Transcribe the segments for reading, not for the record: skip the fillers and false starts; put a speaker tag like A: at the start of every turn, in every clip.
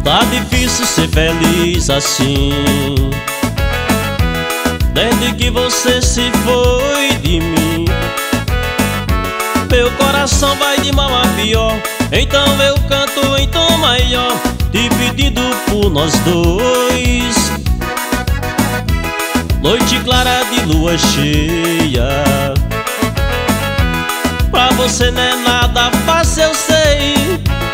A: Tá difícil ser feliz assim, desde que você se foi de mim. Meu coração vai de mal a pior, então eu canto em tom maior, te pedindo por nós dois. Noite clara de lua cheia, pra você não é nada fácil, eu sei.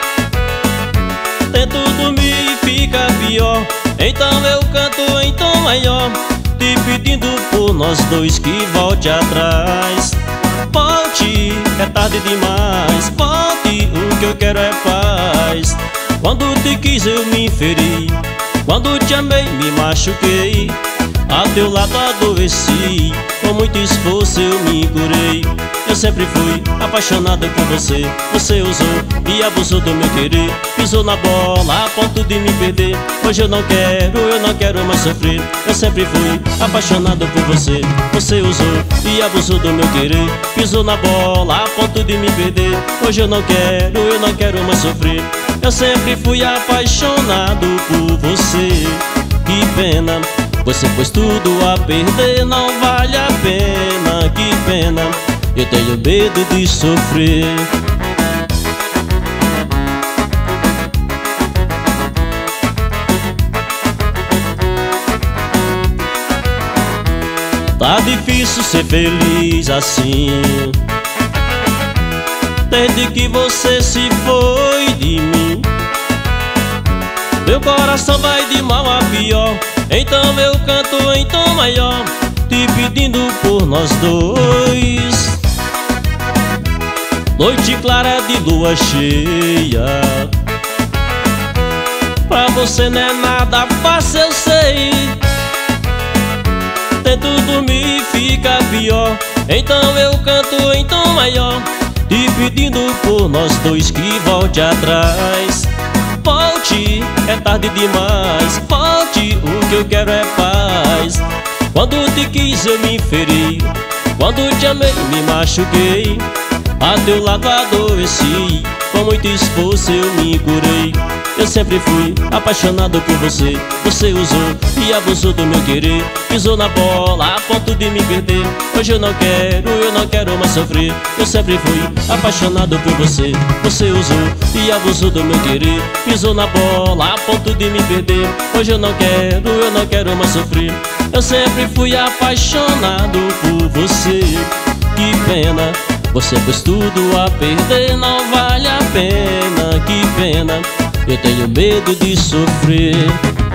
A: Tento dormir e fica pior, então eu canto em tom maior, te pedindo por nós dois que volte atrás. Volte, é tarde demais, volte, o que eu quero é paz. Quando te quis eu me feri, quando te amei me machuquei, a teu lado adoeci, com muito esforço eu me curei. Eu sempre fui apaixonado por você, você usou e abusou do meu querer, pisou na bola a ponto de me perder. Hoje eu não quero mais sofrer. Eu sempre fui apaixonado por você, você usou e abusou do meu querer, pisou na bola a ponto de me perder. Hoje eu não quero mais sofrer. Eu sempre fui apaixonado por você, que pena, você pôs tudo a perder, não vale a pena, que pena, eu tenho medo de sofrer. Tá difícil ser feliz assim, desde que você se foi de mim. Meu coração vai de mal a pior, então eu canto em tom maior, te pedindo por nós dois. Noite clara de lua cheia, pra você não é nada fácil, eu sei. Tento dormir e fica pior, então eu canto em tom maior, te pedindo por nós dois que volte atrás. Volte, é tarde demais, volte, o que eu quero é paz. Quando te quis eu me feri, quando te amei me machuquei, a teu lado adoeci, com muito esforço eu me curei. Eu sempre fui apaixonado por você, você usou e abusou do meu querer, pisou na bola a ponto de me perder. Hoje eu não quero mais sofrer. Eu sempre fui apaixonado por você, você usou e abusou do meu querer, pisou na bola a ponto de me perder. Hoje eu não quero mais sofrer. Eu sempre fui apaixonado por você, que pena, você pôs tudo a perder, não vale a pena, que pena, eu tenho medo de sofrer.